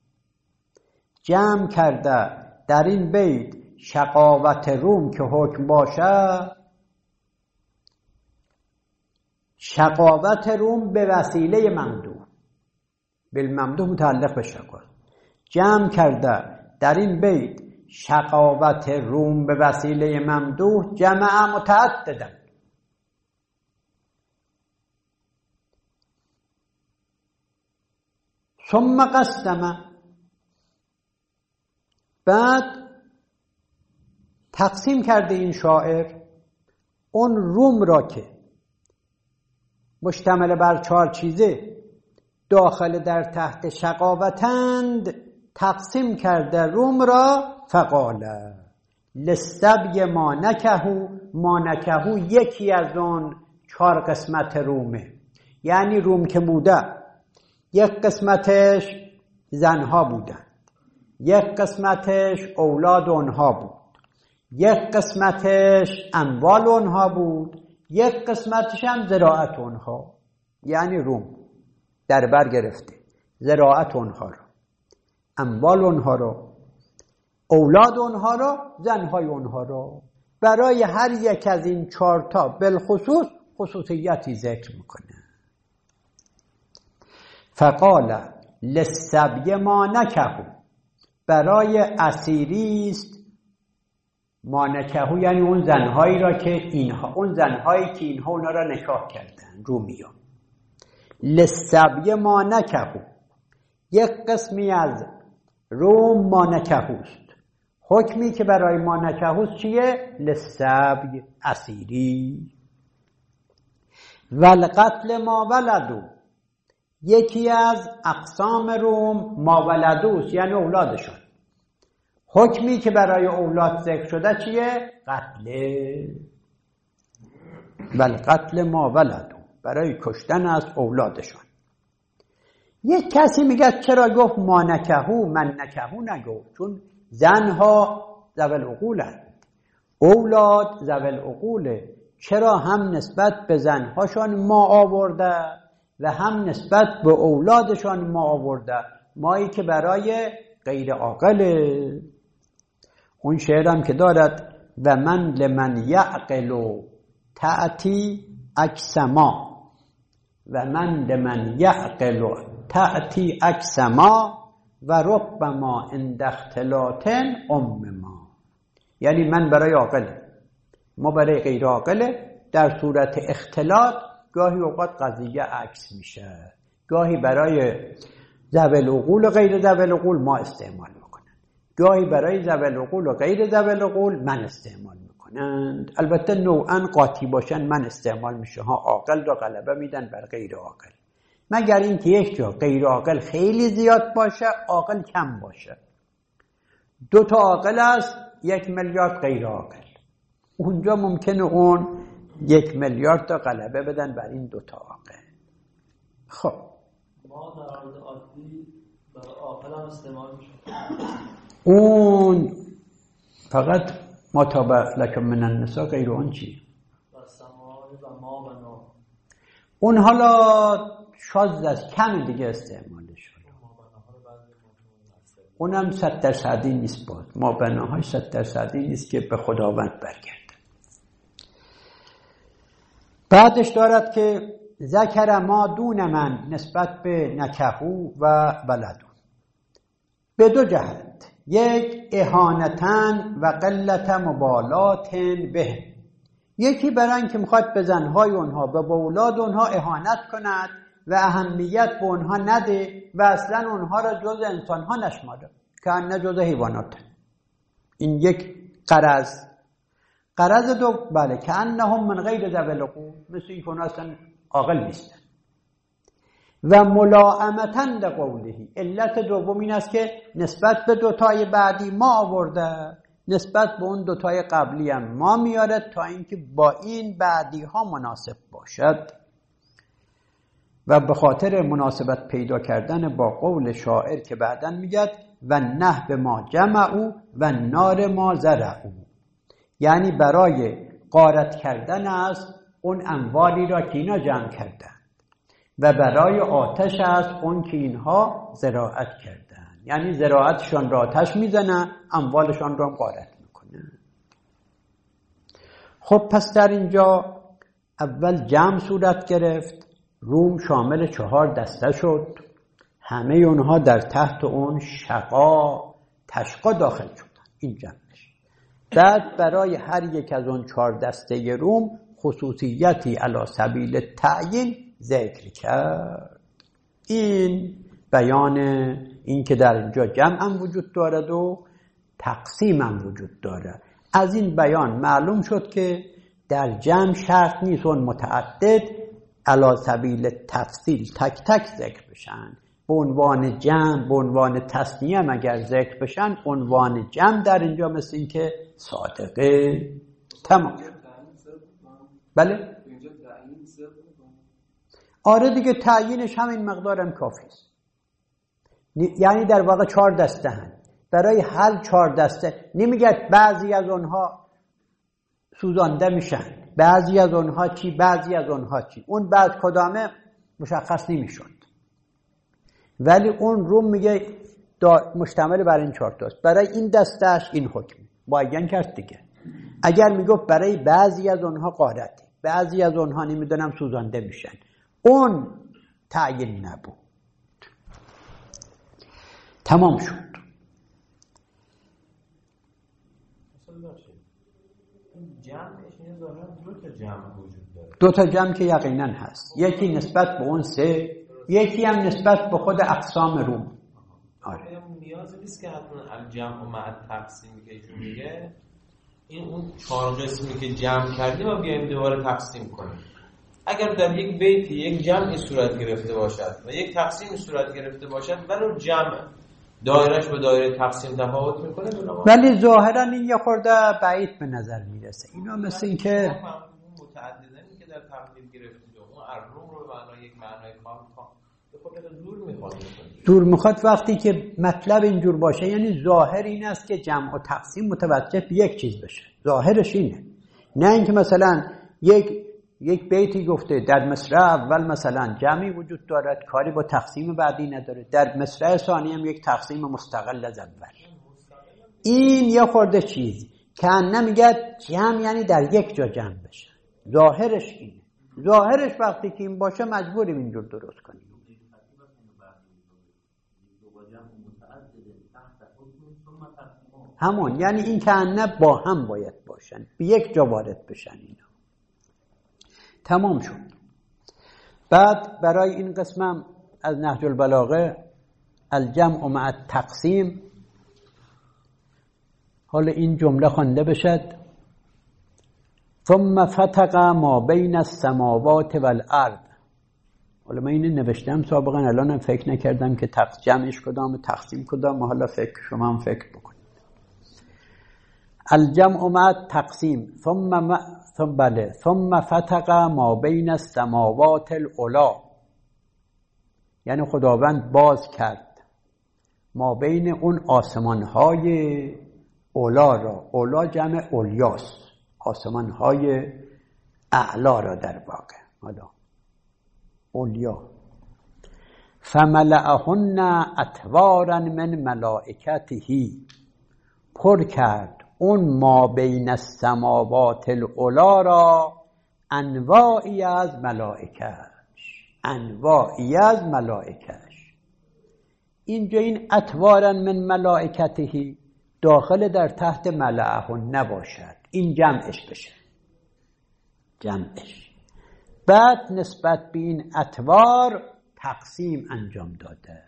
جمع کرده در این بیت شقاوت روم که حکم باشه، شقاوت روم به وسیله ممدوح، بالممدوح متعلق به شقاوت. جمع کرده در این بیت شقاوت روم به وسیله ممدوح جمع متعددن. ثم قسم، بعد تقسیم کرده این شاعر اون روم را که مشتمل بر 4 چیزه داخل در تحت شقاوتند، تقسیم کرده روم را فقال للسبی ما نکهو یکی از اون 4 قسمت رومه. یعنی روم که بوده یک قسمتش زنها بودن، یک قسمتش اولاد اونها بود، یک قسمتش اموال اونها بود، یک قسمتش هم زراعت اونها. یعنی روم در بر گرفته زراعت اونها رو، اموال اونها رو، اولاد اونها رو، زنهای اونها رو. برای هر یک از این 4 تا بالخصوص خصوصیتی ذکر میکنه. فقال للسبی ما نکهو، برای اسیری است ما نکهو، یعنی اون زنهایی را که اینها، اون زنهایی که اینها اونا را نکاح کردن، رومیان. للسبی ما نکهو، یک قسمی از روم ما نکهوست. حکمی که برای ما نکهوست چیه؟ للسبی، اسیری. والقتل ما ولدو، یکی از اقسام روم ما ولدوست، یعنی اولادشون. حکمی که برای اولاد ذکر شده چیه؟ قتل. والقتل ما ولدو، برای کشتن از اولادشون. یک کسی میگه چرا گفت ما نکهو، من نکهو نگفت؟ چون زنها ذوی العقولند، اولاد ذوی العقوله. چرا هم نسبت به زنهاشون ما آورده و هم نسبت به اولادشان ما آورده؟ مایی که برای غیر عاقله. اون شعرم که دارد و من لمن یعقل تأتی اکسما، و من لمن یعقل تأتی اکسما و ربما عند اختلاط ما. یعنی من برای عاقله، ما برای غیر عاقله. در صورت اختلاط گاهی اوقات قضیه عکس میشه، گاهی برای ذوی العقول و غیر ذوی العقول ما استعمال میکنن، گاهی برای ذوی العقول و غیر ذوی العقول من استعمال میکنند. البته نوعا قاطی باشن من استعمال میشه ها، عاقل را غلبه میدن بر غیر عاقل، مگر اینکه یک جا غیر عاقل خیلی زیاد باشه، عاقل کم باشه. 2 تا عاقل است، 1 میلیارد غیر عاقل، اونجا ممکنه اون 1 میلیارد تا غلبه بدن بر این 2 تا عاقل. خب ما در حالت عادی برای عاقل هم استعمال میشه، اون فقط ما تابع لکم من النساء غیر اون چی؟ و سماع و ما و نا. اون حالا شاذ از کم دیگه استعمالش شد. اونم 100% نیست. باز ما بناهای 100% نیست که به خداوند برگرده. بعدش دارد که ذکر ما دون من نسبت به نکهو و بلدون به دو جهت، یک اهانتن و قلت مبالات به، یکی برای اینکه میخواد به زنهای اونها به اولاد اونها اهانت کند و اهمیت به اونها نده و اصلا اونها را جز انسانها نشماره که نه جز حیوانات. این یک قرض دو بله که انهم من غیر ذوی العقول، مثل این که اصلا عاقل نیستن. و ملائمتن لقوله، علت دوم این است که نسبت به دوتای بعدی ما آورده، نسبت به اون دوتای قبلی هم ما میاره تا اینکه با این بعدی ها مناسب باشد و به خاطر مناسبت پیدا کردن با قول شاعر که بعداً میگه و نهب ما جمعو و نار ما زرعو، یعنی برای غارت کردن از اون اموالی را که اینا جمع کردن و برای آتش از اون که اینها زراعت کردن، یعنی زراعتشان را آتش میزنن، اموالشان را غارت میکنن. خب پس در اینجا اول جمع صورت گرفت، روم شامل 4 دسته شد، همه اونها در تحت اون تشقا داخل شدن. این جمعش. بعد برای هر یک از اون 4 دسته روم خصوصیتی علی سبیل تعیین ذکر کرد. این بیان این که در اینجا جمع هم وجود دارد و تقسیم هم وجود دارد. از این بیان معلوم شد که در جمع شرط نیست اون متعدد علی سبیل تفصیل تک تک ذکر بشن. به عنوان جمع، به عنوان تثنیه هم اگر ذکر بشن، عنوان جمع در اینجا مثل این که صادقه. تمام. بله؟ آره دیگه، تعیینش همین مقدار هم کافی است. یعنی در واقع 4 دسته هن. برای هر 4 دسته نمیگه بعضی از اونها سوزانده میشن، بعضی از اونها چی، بعضی از اونها چی. اون بعد کدامه مشخص نمیشد، ولی اون روم میگه مشتمل بر این 4 تاست. برای این دستهش این حکم باید کرد دیگه. اگر میگفت برای بعضی از اونها غارتی، بعضی از اونها نمیدونم سوزانده میشن، اون تعیین نبود. تمام شد. جمعش این ظاهرا 2 تا جمع وجود داره. 2 تا جمع که یقینا هست. یکی نسبت به اون 3، یکی هم نسبت به خود اقسام روم. آره. نیازی نیست که حتما الجمع مع التقسیم که ایشون میگه این اون 4 قسمی که جمع کردیم و بیایم دوباره تقسیم کنیم. اگر در یک بیتی یک جمعی صورت گرفته باشد و یک تقسیم صورت گرفته باشد، ولو جمع دایرش به دایره تقسیم تفاوت میکنه، ولی ظاهرا این یه خورده بعید به نظر میرسه. اینا مثل این که متعددنی که در تقلیل گرفتید و اون ارروم رو به معنای یک معنای کامل به خود زور میخواد وقتی که مطلب اینجور باشه. یعنی ظاهر این است که جمع و تقسیم متوجه به یک چیز بشه، ظاهرش اینه. نه اینکه مثلا یک بیتی گفته در مصرع اول مثلا جمعی وجود دارد، کاری با تقسیم بعدی نداره، در مصرع ثانی هم یک تقسیم مستقل از اول. این یه خورده چیز که نمیگه جمع یعنی در یک جا جمع بشه. ظاهرش اینه. ظاهرش وقتی که این باشه مجبوریم اینجور درست کنیم. همون یعنی این که نه با هم باید باشن، به یک جا وارد بشن اینا. تمام شد. بعد برای این قسمم از نهج البلاغه الجمع مع التقسیم، حالا این جمله خوانده بشد: ثم فتق ما بین السماوات والارض. حالا من اینو نوشتم سابقا، الانم فکر نکردم که جمعش کدام تقسیم کدام. حالا شما هم فکر بکنید. الجمع مع التقسیم ثم فتق ما بین السماوات العلا، یعنی خداوند باز کرد ما بین اون آسمان‌های علا را. علا جمع علیاست، آسمان‌های اعلا را در واقع. حالا علیا فملأهن اطوارا من ملائکته، پر کرد اون ما بین السماوات العلی را انواعی از ملائکش، انواعی از ملائکش. اینجا این اطوارا من ملائکته داخل در تحت ملأهن نباشد، این جمعش بشه، جمعش. بعد نسبت به این اطوار تقسیم انجام داده.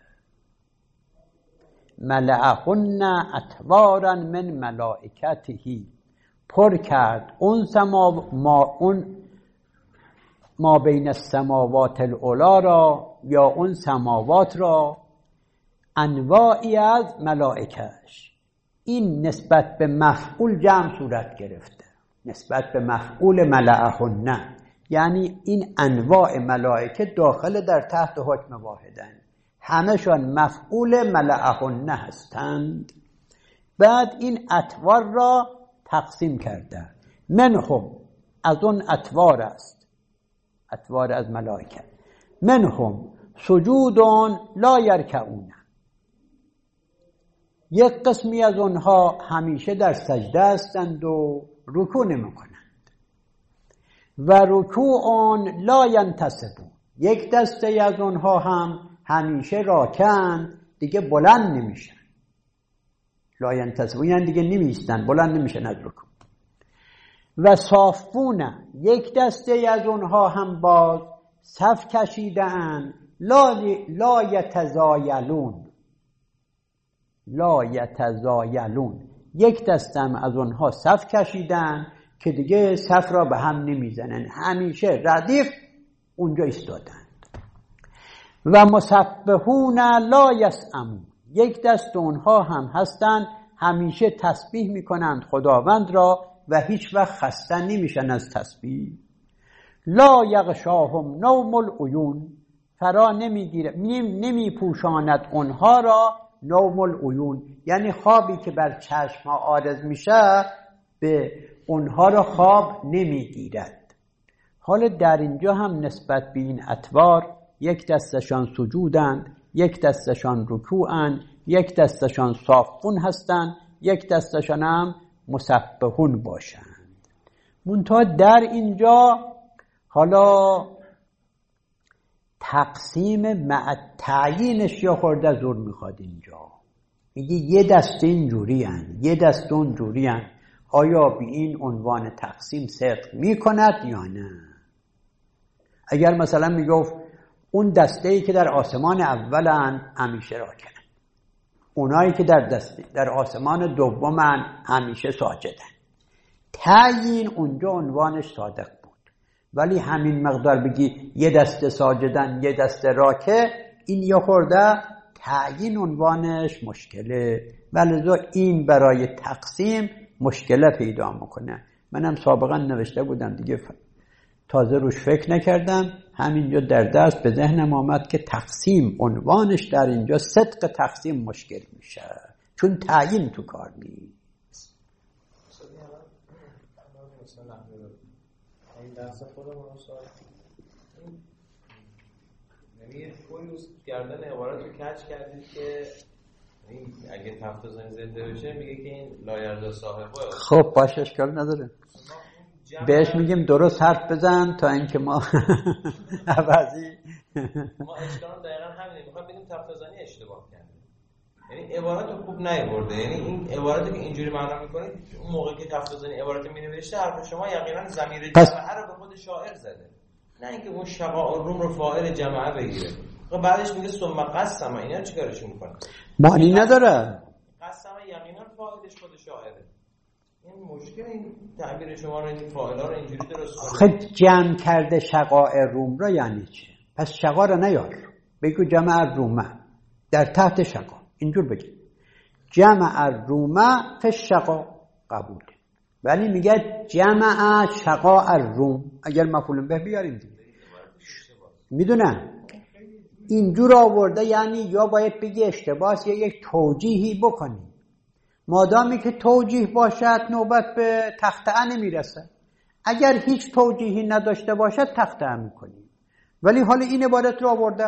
ملأهن اطوارا من ملائکته، پر کرد اون ما بین السماوات العلی را، یا اون سماوات را، انواعی از ملائکش. این نسبت به مفعول جمع صورت گرفته، نسبت به مفعول ملأهن، یعنی این انواع ملائکه داخل در تحت حکم واحدن، همشان مفعول ملأهن هستند. بعد این اطوار را تقسیم کرده. منهم، از اون اطوار است، اطوار از ملائکه. منهم سجودون لا یرکعون، یک قسمی از اونها همیشه در سجده هستند و رکوع نمی‌کنند. و رکوعون لا ینتصبون، یک دسته از اونها هم همیشه راکعند، دیگه بلند نمیشن. لا ینتصبون یعنی دیگه نمیستن، بلند نمیشن از رکوع. و صافون، یک دسته از اونها هم باز صف کشیدن، لا یتزایلون، لا یتزایلون، یک دسته هم از اونها صف کشیدن که دیگه صف را به هم نمیزنن، همیشه ردیف اونجا ایستادند. و مسبحون لا یسأمون، یک دست اونها هم هستند همیشه تسبیح میکنند خداوند را و هیچ وقت خسته نمیشن از تسبیح. لا یغشاهم نوم العیون، فرا نمیگیره، نمیپوشاند اونها را نوم العیون، یعنی خوابی که بر چشم ها عارض میشه به اونها را خواب نمیگیرد. حالا در اینجا هم نسبت به این اطوار، یک دستشان سجودند، یک دستشان رکوعند، یک دستشان صافون هستند، یک دستشان هم مسبحون باشند. منتها در اینجا حالا تقسیم مع تعیینش یا خورده زور میخواد. اینجا میگه یه دسته اینجوری هست، یه دسته اونجوری هست، آیا به این عنوان تقسیم صدق میکند یا نه؟ اگر مثلا میگفت اون دسته‌ای که در آسمان اولن همیشه راکعن، اونایی که در آسمان دومن همیشه ساجدن، تعیین اونجا عنوانش صادق بود. ولی همین مقدار بگی یه دسته ساجدن یه دسته راکع، این یا خورده تعیین عنوانش مشکله، ولذا این برای تقسیم مشکله پیدا میکنه. منم سابقا نوشته بودم دیگه، تازه روش فکر نکردم، همینجا در درس به ذهنم آمد که تقسیم عنوانش در اینجا صدق تقسیم مشکل میشه، چون تعیین تو کار نیست. این درس خودمون یعنی کوی گردن عبارت رو کج کردید که اگه تفتزنی زنده بشه میگه که این لایرزا صاحبه. خب باشه، اشکال نداره، بهش میگیم درست حرف بزن تا اینکه ما عوضی ما اشکال دقیقا همینه، میخوام بگیم تفتزنی اشتباه کرده، یعنی عبارت رو خوب نیورده. یعنی این عبارتی که اینجوری معنا میکنید اون موقع که تفتزنی عبارت مینوشته حرف شما یقینا ضمیر جمعه رو به خود شاعر زده، نه اینکه اون شقاء الروم رو فاعل جمعه بگیره. بعدش میگه ثم قسم، اینا چیکارشون میکنه؟ معنی نداره، قسم یقینا فاعلش خود شاعره. این مشکل این تعبیر شما رو، این فاعلا رو اینجوری درست کنید. خب جمع کرده شقاء روم را یعنی چی؟ پس شقا را نیار، بگو جمع رومه در تحت شقا، اینجور بگی جمع رومه فی شقا، قبول. ولی میگه جمع شقاء روم، اگر مفعول به بیاریم دیگه میدونم اینجور آورده، یعنی یا باید بگی اشتباس یا یک توجیهی بکنی. مادامی که توجیه باشد نوبت به تختعه نمیرسه، اگر هیچ توجیهی نداشته باشد تختعه میکنی. ولی حالا این عبارت رو آورده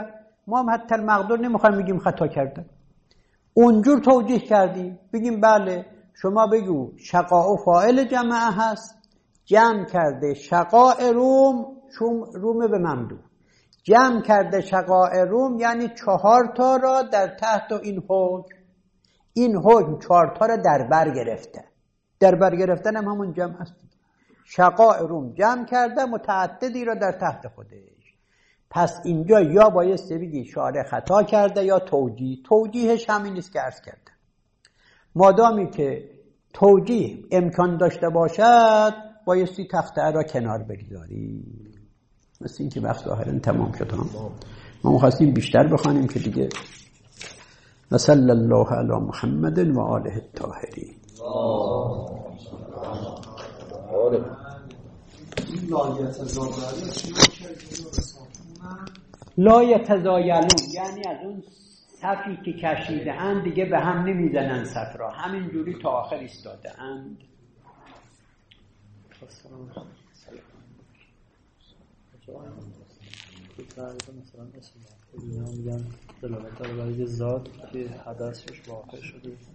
ما هم حتی المقدور نمیخوایم بگیم خطا کرده. اونجور توجیه کردیم بگیم بله شما بگو شقاء فاعل جمعه هست، جمع کرده شقاء روم، چون روم به ممدوح جمع کرده شقاء روم، یعنی 4 تا را در تحت این حکم 4 تا را در بر گرفته. در بر گرفتن هم همون جمع است. شقاء روم جمع کرده متعددی را در تحت خودش. پس اینجا یا بایستی بگی شارع خطا کرده یا توجیهش همین است که عرض کرده. مادامی که توجیه امکان داشته باشد بایستی تخته را کنار بگذاری. مثل این که وقت ظاهرا تمام شد. ما می‌خواستیم بیشتر بخوانیم که دیگه. صلی الله علی محمد و آله الطاهرین. لا یتزایلون یعنی از اون صفی که کشیده اند دیگه به هم نمیزنن صف را، همین جوری تا آخر ایستاده اند. مثلا اسم میگن دلالت داره برای ذات که حدثش واقع شده